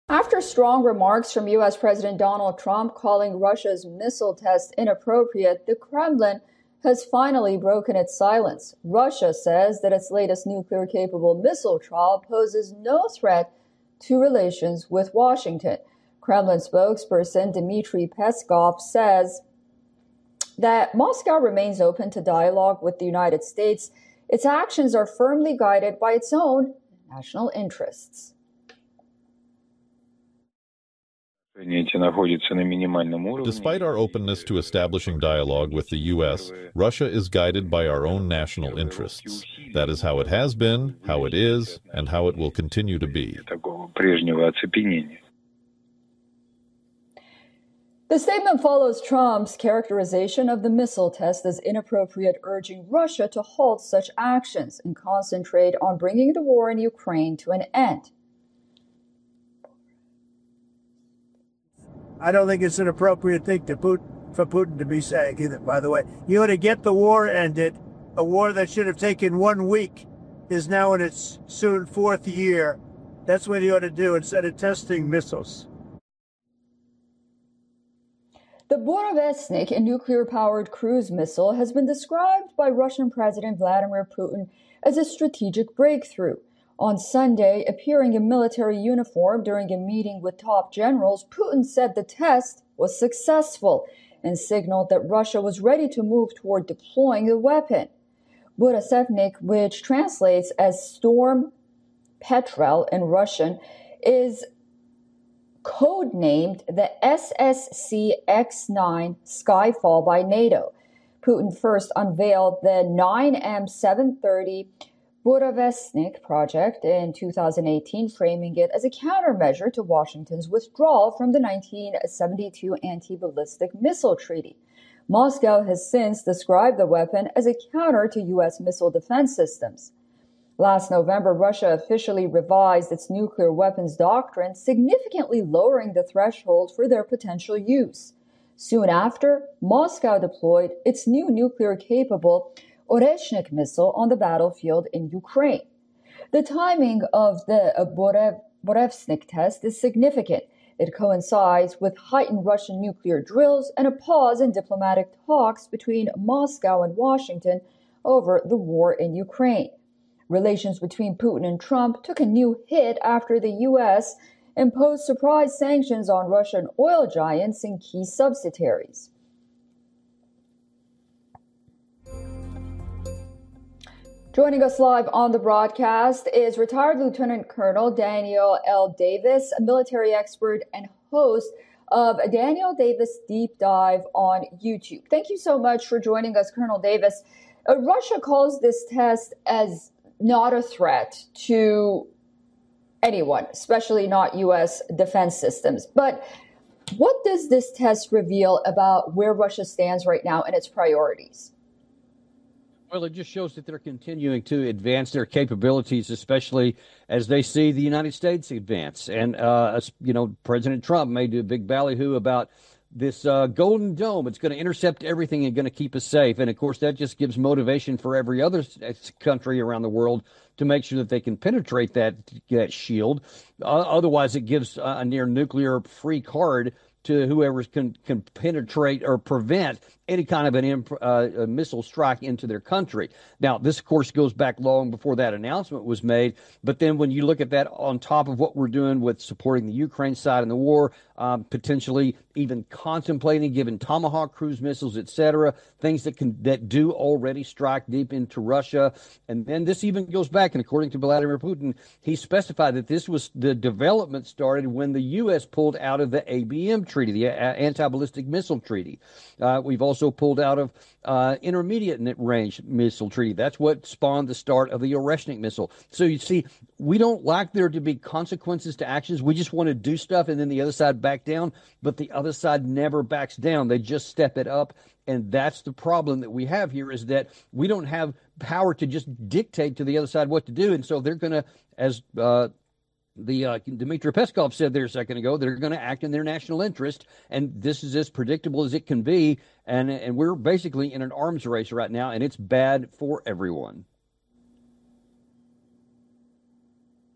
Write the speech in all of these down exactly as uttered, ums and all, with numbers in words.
After strong remarks from U S. President Donald Trump calling Russia's missile test inappropriate, the Kremlin has finally broken its silence. Russia says that its latest nuclear-capable missile trial poses no threat to relations with Washington. Kremlin spokesperson Dmitry Peskov says that Moscow remains open to dialogue with the United States. Its actions are firmly guided by its own national interests. Despite our openness to establishing dialogue with the U S, Russia is guided by our own national interests. That is how it has been, how it is, and how it will continue to be. The statement follows Trump's characterization of the missile test as inappropriate, urging Russia to halt such actions and concentrate on bringing the war in Ukraine to an end. I don't think it's an appropriate thing to Putin, for Putin to be saying either, by the way. You ought to get the war ended. A war that should have taken one week is now in its soon fourth year. That's what you ought to do instead of testing missiles. The Burevestnik, a nuclear-powered cruise missile, has been described by Russian President Vladimir Putin as a strategic breakthrough. On Sunday, appearing in military uniform during a meeting with top generals, Putin said the test was successful and signaled that Russia was ready to move toward deploying the weapon. Burevestnik, which translates as Storm Petrel in Russian, is codenamed the S S C X nine Skyfall by NATO. Putin first unveiled the nine M seven thirty Burevestnik project in two thousand eighteen, framing it as a countermeasure to Washington's withdrawal from the nineteen seventy-two Anti-Ballistic Missile Treaty. Moscow has since described the weapon as a counter to U S missile defense systems. Last November, Russia officially revised its nuclear weapons doctrine, significantly lowering the threshold for their potential use. Soon after, Moscow deployed its new nuclear-capable Oreshnik missile on the battlefield in Ukraine. The timing of the Borev- Burevestnik test is significant. It coincides with heightened Russian nuclear drills and a pause in diplomatic talks between Moscow and Washington over the war in Ukraine. Relations between Putin and Trump took a new hit after the U S imposed surprise sanctions on Russian oil giants and key subsidiaries. Joining us live on the broadcast is retired Lieutenant Colonel Daniel L. Davis, a military expert and host of Daniel Davis Deep Dive on YouTube. Thank you so much for joining us, Colonel Davis. Uh, Russia calls this test as not a threat to anyone, especially not U S defense systems. But what does this test reveal about where Russia stands right now and its priorities? Well, it just shows that they're continuing to advance their capabilities, especially as they see the United States advance. And, uh, you know, President Trump made a big ballyhoo about this uh, Golden Dome. It's going to intercept everything and going to keep us safe. And, of course, that just gives motivation for every other country around the world to make sure that they can penetrate that, that shield. Uh, otherwise, it gives a near nuclear-free card to whoever can, can penetrate or prevent any kind of an imp, uh, a missile strike into their country. Now, this, of course, goes back long before that announcement was made. But then when you look at that on top of what we're doing with supporting the Ukraine side in the war, um, potentially even contemplating giving Tomahawk cruise missiles, et cetera, things that can that do already strike deep into Russia. And then this even goes back, and according to Vladimir Putin, he specified that this was the development started when the U S pulled out of the A B M treaty, the Anti-Ballistic Missile Treaty. Uh, we've also pulled out of uh, intermediate range missile treaty. That's what spawned the start of the Oreshnik missile. So you see, we don't like there to be consequences to actions. We just want to do stuff and then the other side back down. But the other side never backs down. They just step it up. And that's the problem that we have here, is that we don't have power to just dictate to the other side what to do. And so they're going to, as uh, the uh, Dmitry Peskov said there a second ago, they're going to act in their national interest. And this is as predictable as it can be. And, and we're basically in an arms race right now, and it's bad for everyone.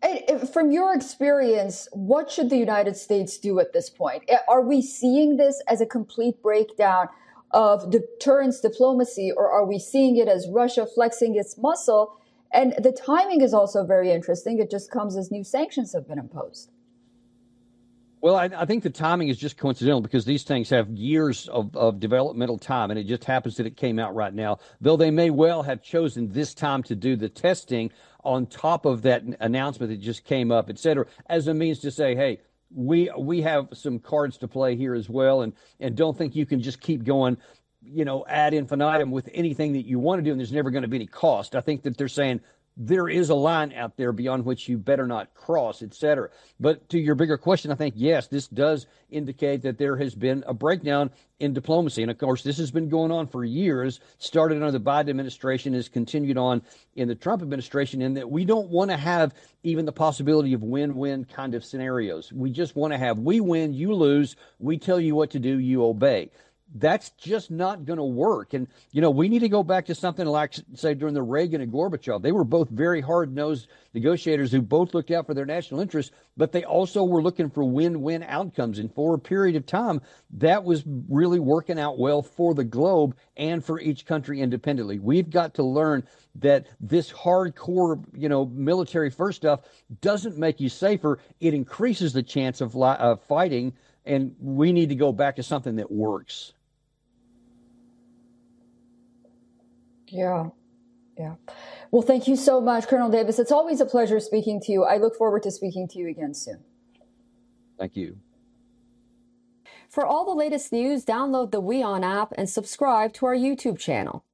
From your experience, what should the United States do at this point? Are we seeing this as a complete breakdown of deterrence diplomacy, or are we seeing it as Russia flexing its muscle? And the timing is also very interesting. It just comes as new sanctions have been imposed. Well, I, I think the timing is just coincidental because these things have years of, of developmental time, and it just happens that it came out right now, though they may well have chosen this time to do the testing on top of that announcement that just came up, et cetera, as a means to say, hey, we we have some cards to play here as well, and, and don't think you can just keep going, you know, ad infinitum with anything that you want to do, and there's never going to be any cost. I think that they're saying there is a line out there beyond which you better not cross, et cetera. But to your bigger question, I think, yes, this does indicate that there has been a breakdown in diplomacy. And, of course, this has been going on for years, started under the Biden administration, has continued on in the Trump administration, in that we don't want to have even the possibility of win-win kind of scenarios. We just want to have we win, you lose, we tell you what to do, you obey. That's just not going to work. And, you know, we need to go back to something like, say, during the Reagan and Gorbachev. They were both very hard-nosed negotiators who both looked out for their national interests, but they also were looking for win-win outcomes. And for a period of time, that was really working out well for the globe and for each country independently. We've got to learn that this hardcore, you know, military first stuff doesn't make you safer. It increases the chance of li- uh, fighting, and we need to go back to something that works. Yeah, yeah. Well, thank you so much, Colonel Davis. It's always a pleasure speaking to you. I look forward to speaking to you again soon. Thank you. For all the latest news, download the WeOn app and subscribe to our YouTube channel.